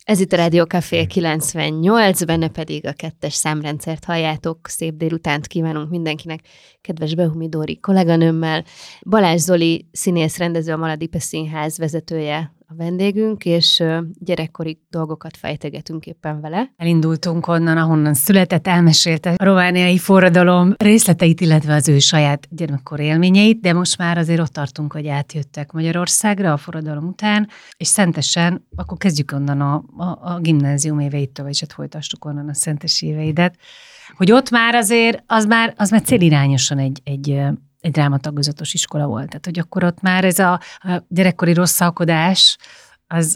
Ez itt a Rádió Café 98, benne pedig a 2-es számrendszert halljátok. Szép délutánt kívánunk mindenkinek, kedves Behumi Dóri kolléganőmmel. Balázs Zoli színész, rendező, a Maladipe Színház vezetője a vendégünk, és gyerekkori dolgokat fejtegetünk éppen vele. Elindultunk onnan, ahonnan született, elmesélte a romániai forradalom részleteit, illetve az ő saját gyermekkori élményeit, de most már azért ott tartunk, hogy átjöttek Magyarországra a forradalom után, és Szentesen, akkor kezdjük onnan a gimnázium éveitől, vagyis hát folytassuk onnan a szentesi éveidet, hogy ott már azért, az már célirányosan egy drámatagozatos iskola volt. Tehát, hogy akkor ott már ez a gyerekkori rosszalkodás, az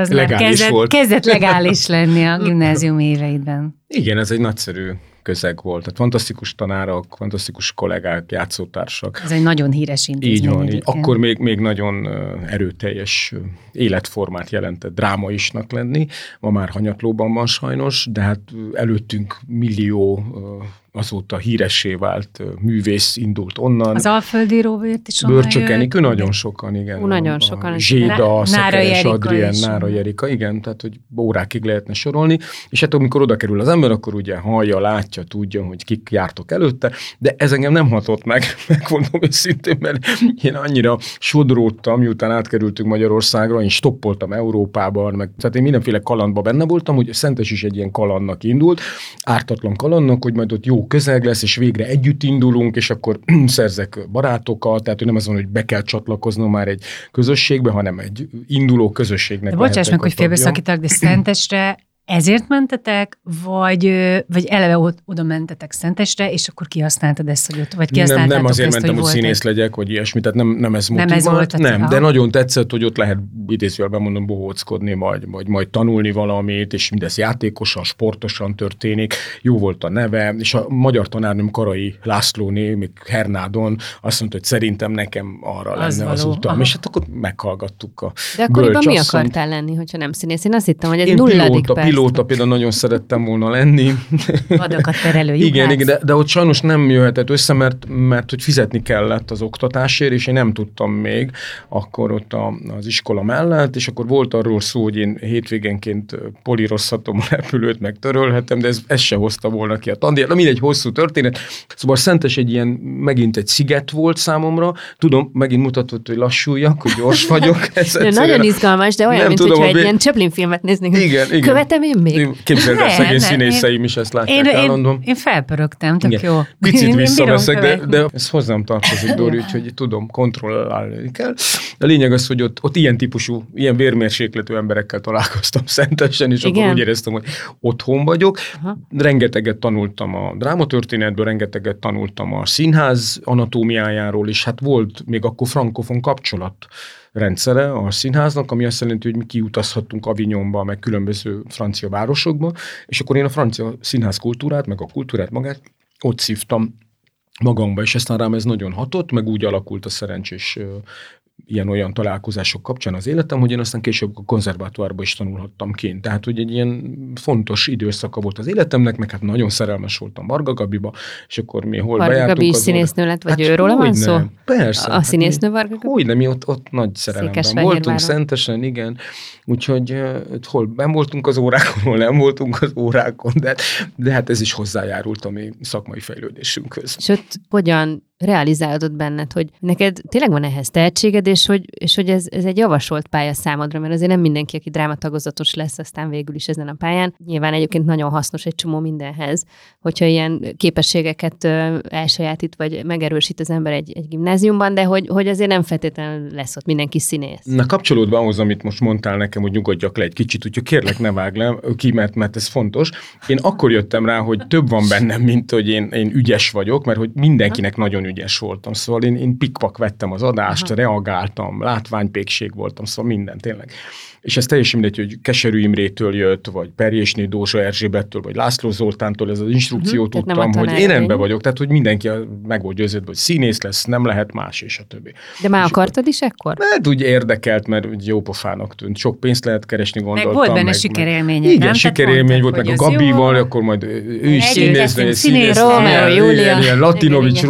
kezdett legális lenni a gimnázium éveidben. Igen, ez egy nagyszerű közeg volt. Tehát fantasztikus tanárok, fantasztikus kollégák, játszótársak. Ez egy nagyon híres intézmény. Így van, így. Akkor még nagyon erőteljes életformát jelentett drámaisnak lenni. Ma már hanyatlóban van sajnos, de hát előttünk millió azóta híressé vált művész indult onnan. Az Alföldi Róbert is onnan Bőrcsök, nagyon sokan, igen. Nagyon sokan. Zséda, Szekeres Adrien, Nára Jerika, igen, tehát hogy órákig lehetne sorolni, és hát amikor oda kerül az ember, akkor ugye hallja, látja, tudja, hogy kik jártok előtte, de ez engem nem hatott meg, megmondom őszintén, mert én annyira sodródtam, miután átkerültünk Magyarországra, én stoppoltam Európában, meg, tehát én mindenféle kalandban benne voltam, hogy Szentes is egy ilyen kalandnak indult, ártatlan kalandnak, hogy majd ott jó közeg lesz, és végre együtt indulunk, és akkor szerzek barátokat, tehát nem az van, hogy be kell csatlakoznom már egy közösségbe, hanem egy induló közösségnek. De bocsáss meg, hogy félbeszakítak, de Szentesre ezért mentetek, vagy eleve oda mentetek Szentesre, és akkor kihasználtad ezt, hogy ott, vagy kihasználtátok nem azért ezt, mentem, hogy színész legyek, vagy ilyesmi, tehát nem ez motivált. Nem, de nagyon tetszett, hogy ott lehet idézőjelben mondom bohóckodni, vagy majd tanulni valamit, és mindez játékosan, sportosan történik. Jó volt a neve, és a magyar tanárnőm Karai Lászlóné, még Hernádon azt mondta, hogy szerintem nekem arra lenne az utam. És hát akkor meghallgattuk De akkoriban mi akartál lenni, hogyha nem színész? Én azt hittem, hogy egy nulladik perc. Pilóta például nagyon szerettem volna lenni. Vadokat terelő igen, de ott sajnos nem jöhetett össze, mert hogy fizetni kellett az oktatásért, és én nem tudtam még akkor ott az iskola mellett, és akkor volt arról szó, hogy én hétvégenként polírozhatom a repülőt, meg törölhetem, de ez se hozta volna ki a tandíjat. Na mindegy, hosszú történet. Szóval Szentes megint egy sziget volt számomra. Tudom, megint mutatott, hogy lassuljak, hogy gyors vagyok. Nagyon izgalmas, de olyan, mint hogyha egy ilyen Chaplin filmet néznénk. Igen. Követem én még? Képzeld el, szegény színészeim is ezt látják állandóan. Én felpörögtem, tök jó. Picit visszaveszek, de ez hozzám tartozik, Dóri, úgyhogy tudom, kontrollálni kell. A lényeg az, hogy ott ilyen típusú, ilyen vérmérsékletű emberekkel találkoztam Szentesen, és akkor úgy éreztem, hogy otthon vagyok. Aha. Rengeteget tanultam a drámatörténetből, rengeteget tanultam a színház anatómiájáról, és hát volt még akkor frankofon kapcsolat rendszere a színháznak, ami azt jelenti, hogy mi kiutazhattunk Avignonba, meg különböző francia városokba, és akkor én a francia színház kultúrát, meg a kultúrát magát ott szívtam magamba, és aztán rám ez nagyon hatott, meg úgy alakult a szerencsés ilyen-olyan találkozások kapcsán az életem, hogy én aztán később a konzervatóárban is tanulhattam kint. Tehát, hogy egy ilyen fontos időszaka volt az életemnek, meg hát nagyon szerelmes voltam Varga Gabiba, és akkor mi hol bejártunk. Varga Gabi is színésznő lett, vagy őróla van szó? Persze. A színésznő Varga Gabi? Hogyne, mi ott nagy szerelemben voltunk, Szentesen, igen. Úgyhogy hol ben voltunk az órákon, hol nem voltunk az órákon, de hát ez is hozzájárult a mi szakmai fejlődésünkhöz. És ott hogyan realizálódott benned, hogy neked tényleg van ehhez tehetséged, és hogy ez egy javasolt pálya számodra, mert azért nem mindenki, aki drámatagozatos lesz, aztán végül is ezen a pályán. Nyilván egyébként nagyon hasznos egy csomó mindenhez, hogyha ilyen képességeket elsajátít, vagy megerősít az ember egy gimnáziumban, de hogy azért nem feltétlenül lesz ott mindenki színész. Na, kapcsolódva ahhoz, amit most mondtál nekem, hogy nyugodjak le egy kicsit, úgyhogy kérlek, ne vágj le ki, mert ez fontos. Én akkor jöttem rá, hogy több van bennem, mint hogy én ügyes vagyok, mert hogy mindenkinek nagyon ügyes voltam. Szóval én pikpak vettem az adást, reagáltam, látványpékség voltam, szóval minden tényleg. És ez teljesen mindegy, hogy Keserű Imrétől jött, vagy Perjésné Dózsa Erzsébettől, vagy László Zoltántól ez az instrukciót tudtam, hogy én rendben vagyok, tehát hogy mindenki meg volt győződve, hogy színész lesz, nem lehet más, és a többi. De már akartad is ekkor? Mert úgy érdekelt, mert jó pofának tűnt. Sok pénzt lehet keresni, gondoltam. Meg volt benne sikerélmények, igen, sikerélmény volt, meg a Gabival, akkor majd ő is színész, Rómeó, Júlia. Latinovics, Rutka,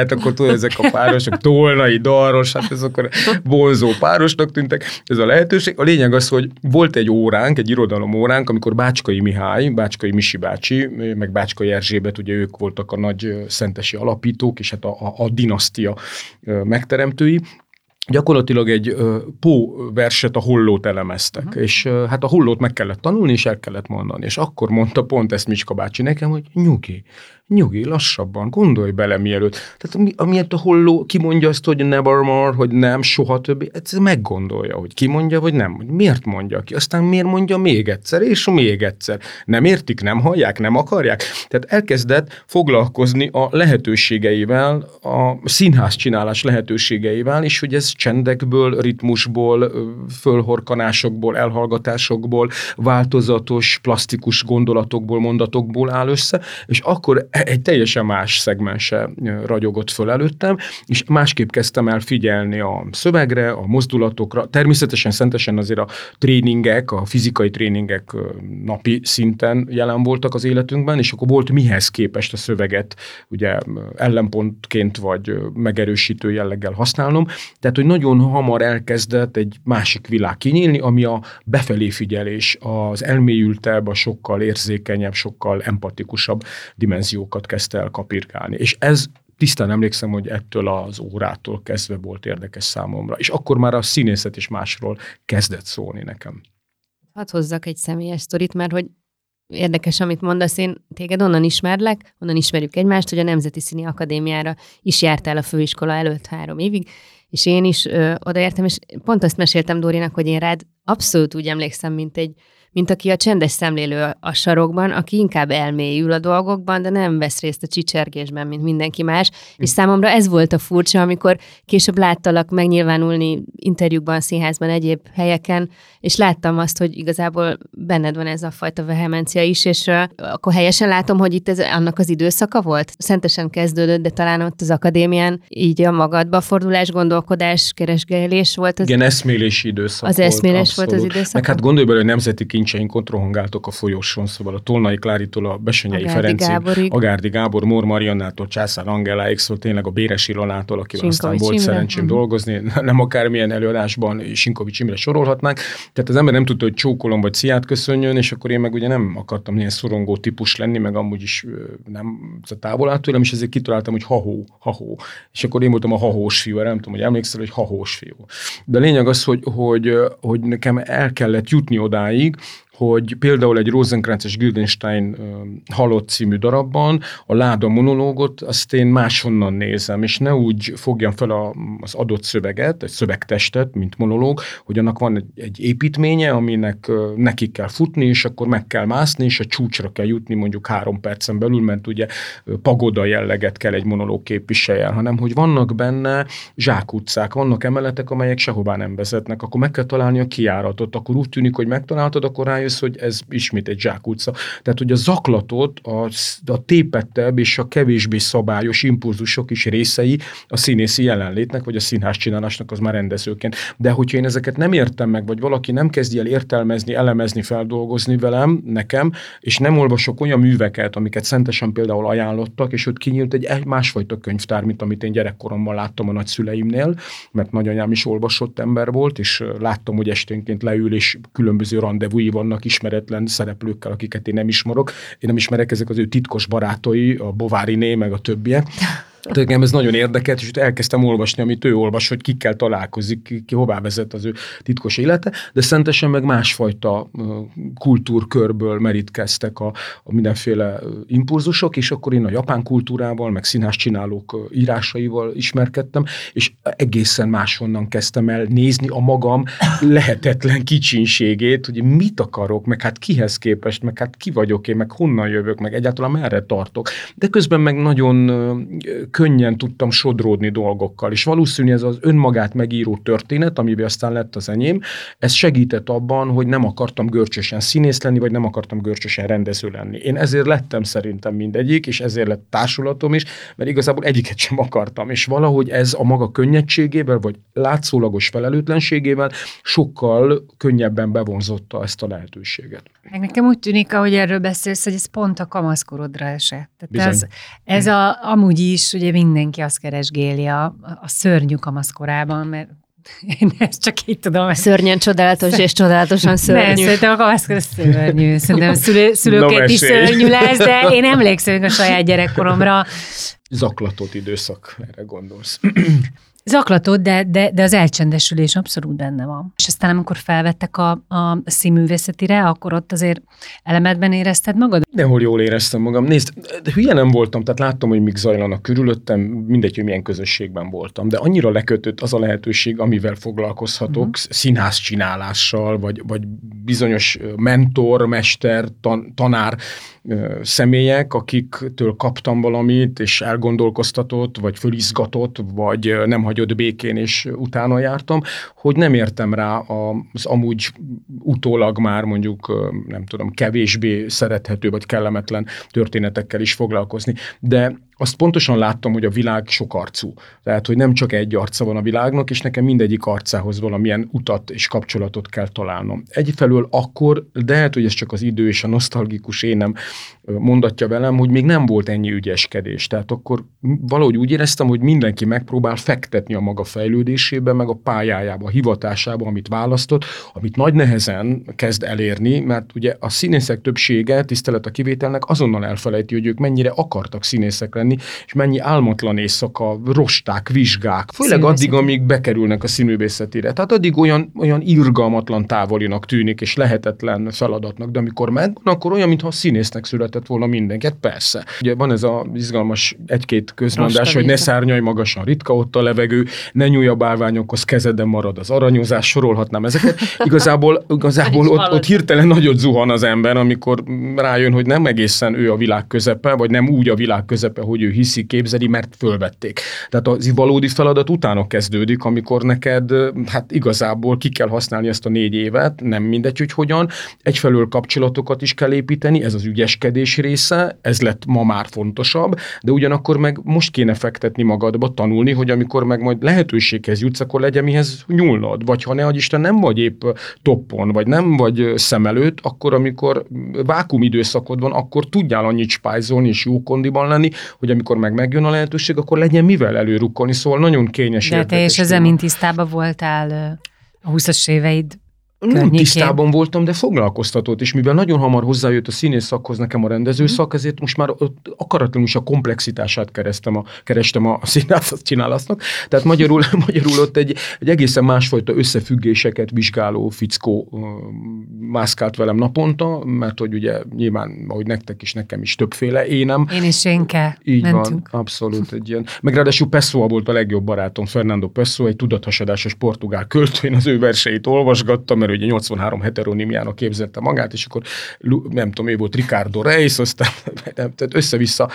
hát akkor tudod, ezek a párosok, Tolnai, Darros, hát ez akkor vonzó párosnak tűntek, ez a lehetőség. A lényeg az, hogy volt egy óránk, egy irodalom óránk, amikor Bácskai Mihály, Bácskai Misi bácsi, meg Bácskai Erzsébet, ugye ők voltak a nagy szentesi alapítók, és hát a dinasztia megteremtői, gyakorlatilag egy Pó verset, a Hollót elemeztek, és hát a Hollót meg kellett tanulni, és el kellett mondani. És akkor mondta pont ezt Micska bácsi nekem, hogy nyugi, lassabban, gondolj bele mielőtt. Tehát amiért a Holló kimondja azt, hogy nevermore, hogy nem, soha többé, ez meggondolja, hogy ki mondja, vagy nem, hogy miért mondja ki, aztán miért mondja még egyszer, és még egyszer. Nem értik, nem hallják, nem akarják. Tehát elkezdett foglalkozni a lehetőségeivel, a színház csinálás lehetőségeivel, és hogy ez csendekből, ritmusból, fölhorkanásokból, elhallgatásokból, változatos, plastikus gondolatokból, mondatokból áll össze, és akkor egy teljesen más szegmense ragyogott föl előttem, és másképp kezdtem el figyelni a szövegre, a mozdulatokra. Természetesen szentesen azért a tréningek, a fizikai tréningek napi szinten jelen voltak az életünkben, és akkor volt mihez képest a szöveget ugye ellenpontként vagy megerősítő jelleggel használnom. Tehát, hogy nagyon hamar elkezdett egy másik világ kinyílni, ami a befelé figyelés, az elmélyültebb, a sokkal érzékenyebb, sokkal empatikusabb dimenziókat kezdte el kapirgálni. És ez tisztán emlékszem, hogy ettől az órától kezdve volt érdekes számomra. És akkor már a színészet is másról kezdett szólni nekem. Hadd hozzak egy személyes sztorit, mert hogy érdekes, amit mondasz, én téged onnan ismerlek, onnan ismerjük egymást, hogy a Nemzeti Színi Akadémiára is jártál a főiskola előtt 3 évig, és én is odaértem, és pont azt meséltem Dórinak, hogy én rád abszolút úgy emlékszem, mint aki a csendes szemlélő a sarokban, aki inkább elmélyül a dolgokban, de nem vesz részt a csicsergésben, mint mindenki más. És számomra ez volt a furcsa, amikor később láttalak megnyilvánulni interjúkban, színházban, egyéb helyeken, és láttam azt, hogy igazából benned van ez a fajta vehemencia is, és akkor helyesen látom, hogy itt ez annak az időszaka volt. Szentesen kezdődött, de talán ott az akadémián így a magadba fordulás, gondolkodás, keresgélés volt. Igen, eszmélési időszak az eszmélés volt az időszak. Meg hát gondolj bele, hogy nemzeti kincseink ott rohangáltok a folyosón, szóval a Tolnai Klárítól a Besenyei Ferencig, Agárdi Gábor, Mór Mariannától, Császár Angeláig, szóval tényleg a Béres Ilonától, akivel aztán volt szerencsém dolgozni, nem akármilyen előadásban, Sinkovics Imre sorolhatnánk. Tehát az ember nem tudta, hogy csókolom vagy sziát köszönjön, és akkor én meg ugye nem akartam ilyen szorongó típus lenni, meg amúgy is nem távol állt tőlem, és ezért kitaláltam, hogy ha-hó. És akkor én voltam a hahós fiú, nem tudom, hogy emlékszel, hogy hahós fiú. De a lényeg az, hogy nekem el kellett jutni odáig, hogy például egy Rosenkrantz és Guildenstein Halott című darabban a láda monológot azt én máshonnan nézem, és ne úgy fogjam fel az adott szöveget, egy szövegtestet, mint monológ, hogy annak van egy építménye, aminek neki kell futni, és akkor meg kell mászni, és a csúcsra kell jutni mondjuk 3 percen belül, mert ugye pagoda jelleget kell egy monológ képviseljen, hanem hogy vannak benne zsákutcák, vannak emeletek, amelyek sehová nem vezetnek, akkor meg kell találni a kijáratot, akkor úgy tűnik, hogy megtaláltad, akkor rájössz, hogy ez ismét egy zsákutca. Tehát, hogy a zaklatot, a tépettebb és a kevésbé szabályos impulzusok is részei a színészi jelenlétnek, vagy a színház csinálásnak az már rendezőként. De hogyha én ezeket nem értem meg, vagy valaki nem kezdi el értelmezni, elemezni, feldolgozni velem, nekem, és nem olvasok olyan műveket, amiket szentesen például ajánlottak, és ott kinyílt egy másfajta könyvtár, mint amit én gyerekkoromban láttam a nagyszüleimnél, mert nagyanyám is olvasott ember volt, és láttam, hogy esténként leül, és különböző randevúi vannak ismeretlen szereplőkkel, akiket én nem ismerek. Én nem ismerek, ezek az ő titkos barátai, a Bováriné, meg a többiek. Tehát ez nagyon érdekelt, és elkezdtem olvasni, amit ő olvas, hogy kikkel találkozik, ki hová vezet az ő titkos élete, de szentesen meg másfajta kultúrkörből merítkeztek a mindenféle impulzusok, és akkor én a japán kultúrával, meg színházcsinálók írásaival ismerkedtem, és egészen máshonnan kezdtem el nézni a magam lehetetlen kicsinségét, hogy mit akarok, meg hát kihez képest, meg hát ki vagyok én, meg honnan jövök, meg egyáltalán merre tartok. De közben meg nagyon könnyen tudtam sodródni dolgokkal, és valószínű ez az önmagát megíró történet, amiben aztán lett az enyém, ez segített abban, hogy nem akartam görcsösen színész lenni, vagy nem akartam görcsösen rendező lenni. Én ezért lettem szerintem mindegyik, és ezért lett társulatom is, mert igazából egyiket sem akartam, és valahogy ez a maga könnyedségével, vagy látszólagos felelőtlenségével sokkal könnyebben bevonzotta ezt a lehetőséget. Meg nekem úgy tűnik, ahogy erről beszélsz, hogy ez pont a kamaszkorodra esett. Tehát ez amúgy is, ugye mindenki azt keresgéli a szörnyű kamaszkorában, mert én ezt csak így tudom. Szörnyen csodálatos és csodálatosan szörnyű. Nem, szerintem a kamaszkor szörnyű. Szerintem szülőként is szörnyű lesz, de én emlékszem a saját gyerekkoromra. Zaklatott időszak, erre gondolsz. Zaklatott, de az elcsendesülés abszolút benne van. És aztán amikor felvettek a színművészetire, akkor ott azért elemedben érezted magad? Nehol jól éreztem magam. Nézd, hülye nem voltam, tehát láttam, hogy mik zajlanak körülöttem, mindegy, hogy milyen közösségben voltam, de annyira lekötött az a lehetőség, amivel foglalkozhatok, színház csinálással, vagy bizonyos mentor, mester, tanár személyek, akiktől kaptam valamit, és elgondolkoztatott, vagy fölizgatott, vagy nem hagyott békén, és utána jártam, hogy nem értem rá az amúgy utólag már mondjuk, nem tudom, kevésbé szerethető, vagy kellemetlen történetekkel is foglalkozni. De azt pontosan láttam, hogy a világ sokarcú. Tehát, hogy nem csak egy arca van a világnak, és nekem mindegyik arcához valamilyen utat és kapcsolatot kell találnom. Egyfelől akkor, de lehet, hogy ez csak az idő és a nosztalgikus énem mondatja velem, hogy még nem volt ennyi ügyeskedés. Tehát akkor valahogy úgy éreztem, hogy mindenki megpróbál fektetni a maga fejlődésébe, meg a pályájába, a hivatásába, amit választott, amit nagy nehezen kezd elérni, mert ugye a színészek többsége, tisztelet a kivételnek, azonnal elfelejti, hogy ők mennyire akartak színészek lenni, és mennyi álmatlan éjszaka, rosták, vizsgák, főleg addig, amíg bekerülnek a színművészetére. Tehát addig olyan irgalmatlan távolinak tűnik, és lehetetlen feladatnak, de amikor megvan, akkor olyan, mintha a színésznek született volna mindenket, persze. Ugye van ez az izgalmas egy-két közmondás, hogy ne szárnyalj magasan, ritka ott a levegő, ne nyúlj a bálványokhoz, kezeden marad az aranyozás, sorolhatnám ezeket. Igazából ott hirtelen nagyot zuhan az ember, amikor rájön, hogy nem egészen ő a világ közepe, vagy nem úgy a világ közepe, hogy ő hiszi, képzeli, mert fölvették. Tehát az valódi feladat utána kezdődik, amikor neked, hát igazából ki kell használni ezt a 4 évet, nem mindegy, hogy hogyan. Egyfelől kapcsolatokat is kell építeni, ez az ügyeskedés része, ez lett ma már fontosabb, de ugyanakkor meg most kéne fektetni magadba, tanulni, hogy amikor meg majd lehetőséghez jutsz, akkor legyen mihez nyúlnod, vagy ha ne adj Isten, nem vagy épp toppon, vagy nem vagy szem előtt, akkor amikor vákum időszakod van, akkor tudjál annyit spájzolni és jó kondiban lenni, hogy amikor megjön a lehetőség, akkor legyen mivel előrukkolni, szóval nagyon kényes. De te és ezzel mind tisztában voltál a 20-as éveid Nem tisztában voltam, de foglalkoztatott, és mivel nagyon hamar hozzájött a színész szakhoz nekem a rendezőszak, ezért most már akaratlanul is a komplexitását kerestem a színházat csinálasznak. Tehát magyarul ott egy egészen másfajta összefüggéseket vizsgáló fickó mászkált velem naponta, mert hogy ugye nyilván, ahogy nektek is, nekem is többféle énem. Én is Énke így mentünk. Van, abszolút egy ilyen. Meg ráadásul Pessoa volt a legjobb barátom, Fernando Pessoa, egy tudathasadásos portugál költő, én az ő verseit olvasgattam, mert ugye 83 heteronimiának képzelte magát, és akkor nem tudom, ő volt Ricardo Reis, aztán tehát össze-vissza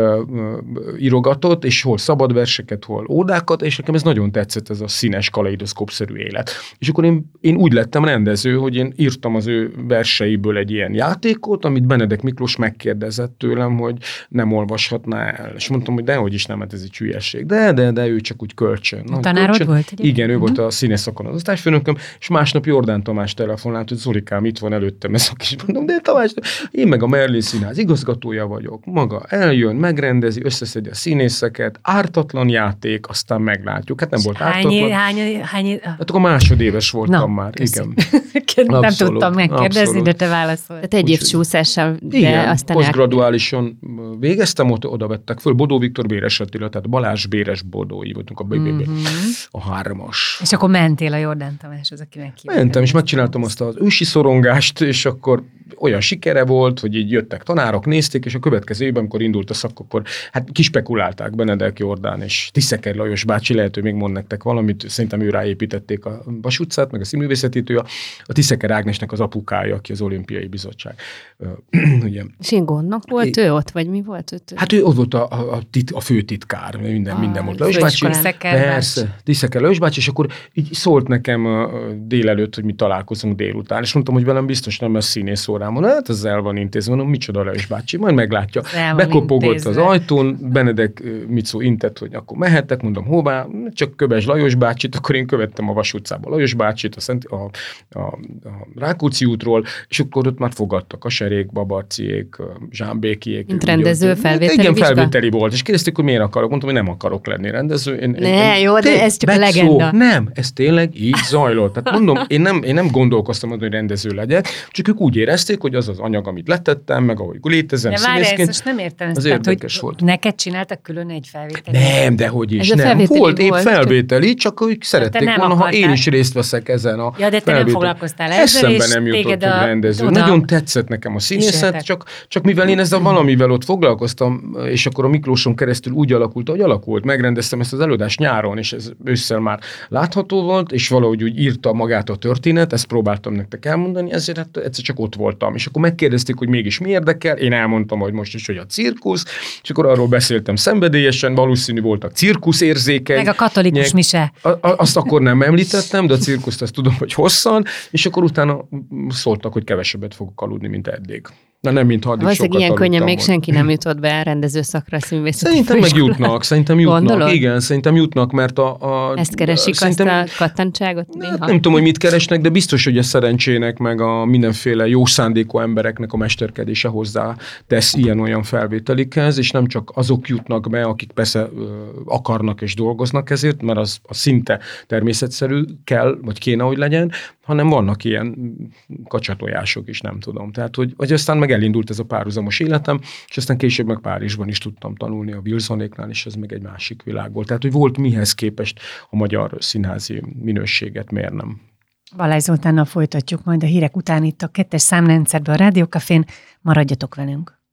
írogatott, és hol szabad verseket, hol ódákat, és nekem ez nagyon tetszett, ez a színes kaleidoszkópszerű élet. És akkor én úgy lettem rendező, hogy én írtam az ő verseiből egy ilyen játékot, amit Benedek Miklós megkérdezett tőlem, hogy nem olvashatná el. És mondtam, hogy dehogy is nem, hát ez egy hülyeség. De ő csak úgy kölcsön. Tanárod volt? Igen, ő volt a színész szakon az osztályfőnököm, és másnap Jordán Tamás telefonált, hogy Zolikám, itt van előttem ez a kis, mondom, de Tamás, én meg a Merlin Színház igazgatója vagyok, maga eljön, megrendezi, összeszedi a színészeket, ártatlan játék, aztán meglátjuk. Hát nem volt ártatlan. Hány? Hát akkor másodéves voltam már, köszönöm. igen. Nem tudtam megkérdezni, de te válaszoltál. Tehát egy év csúszással, de igen, aztán posztgraduálisan végeztem, oda vettek föl, Bodó Viktor, Béres Attila, tehát Balázs, Béres, Bodó, így voltunk a 3-as. És akkor mentél a Jordán Tamáshoz, aki meghívott. Mentem, és megcsináltam azt az ősi szorongást, és akkor olyan sikere volt, hogy így jöttek tanárok, nézték, és a következő évben, amikor indult a szak, akkor hát kispekulálták Benedek Jordán és Tiszeker Lajos bácsi, lehet, hogy még mond nektek valamit, szerintem ő ráépítették a Vas utcát, meg a színművészetítő, a Tiszeker Ágnesnek az apukája, aki az Olimpiai Bizottság. Ugye. És én gondnok volt ő ott, vagy mi volt ott? Hát ő ott volt a főtitkár, minden volt. Lajos bácsi. Persze, Tiszeker Lajos bácsi, és akkor így szólt nekem délelőtt, hogy mi találkozunk délután, és mondtam, hogy velem biztos nem lesz színész órámon, hát ez el van intézve, mondom, micsoda Lajos bácsi, majd meglátja. Bekopogott az ajtón, Benedek Micó intett, hogy akkor mehettek, mondom, hová, csak kövesd Lajos bácsit, akkor én követtem a Vas utcába Lajos bácsit, a Rákóczi útról, és akkor ott már fogadtak a Serék, Babarciék, Zsámbékiék. Mint rendező, felvételi igen, felvételi volt, és kérdezték, hogy miért akarok, mondtam, hogy nem akarok lenni rendező. Jó, de ez csak a legenda. Nem, ez tényleg így zajlott. Tehát mondom, én nem gondolkoztam, hogy rendező legyek, csak ők úgy érezték, hogy az az anyag, amit letettem, meg ahogy létezem színészként. Most nem értem ezt, az érdekes volt. Neked csináltak külön egy felvételi? Nem, dehogy is, nem. Volt épp felvételi, csak ők szerették volna, ha én is részt veszek ezen a ja, de te nem foglalkoztál ezzel, eszembe nem jutott, hogy rendező. Nagyon tetszett nekem a színészet, csak mivel én ezzel valamivel ott foglalkoztam, és akkor a Miklóson keresztül úgy alakult, ahogy alakult. Megrendeztem ezt az előadást nyáron, és ez ősszel már látható volt, és valahogy úgy írta magát a történet, ezt próbáltam nektek elmondani, ezért hát egyszer csak ott voltam. És akkor megkérdezték, hogy mégis mi érdekel, én elmondtam, hogy most is, hogy a cirkusz, és akkor arról beszéltem szenvedélyesen, valószínű voltak cirkuszérzékeny. Meg a katolikus mise. Azt akkor nem említettem, de a cirkuszt azt tudom, hogy hosszan, és akkor utána szóltak, hogy kevesebbet fogok aludni, mint eddig. Na nem, mint addig sokat ilyen könnyen még volt. senki nem jutott be rendező szakra, színvészeti Szerintem meg jutnak, Gondolod? Igen, szerintem jutnak, mert ezt keresik, azt a kattantságot néha? Nem tudom, hogy mit keresnek, de biztos, hogy a szerencsének, meg a mindenféle jó szándékú embereknek a mesterkedése hozzá tesz ilyen-olyan felvételikhez, és nem csak azok jutnak be, akik persze akarnak és dolgoznak ezért, mert az szinte természetszerű kell, vagy kéne, hogy legyen, hanem vannak ilyen kacsatojások is, nem tudom. Tehát, hogy aztán meg elindult ez a párhuzamos életem, és aztán később meg Párizsban is tudtam tanulni a Wilsonéknál, és ez meg egy másik világ volt. Tehát, hogy volt mihez képest a magyar színházi minőséget mérnem. Balázs Zoltánnal folytatjuk majd a hírek után itt a 2. számrendszerben a Rádió Cafén. Maradjatok velünk!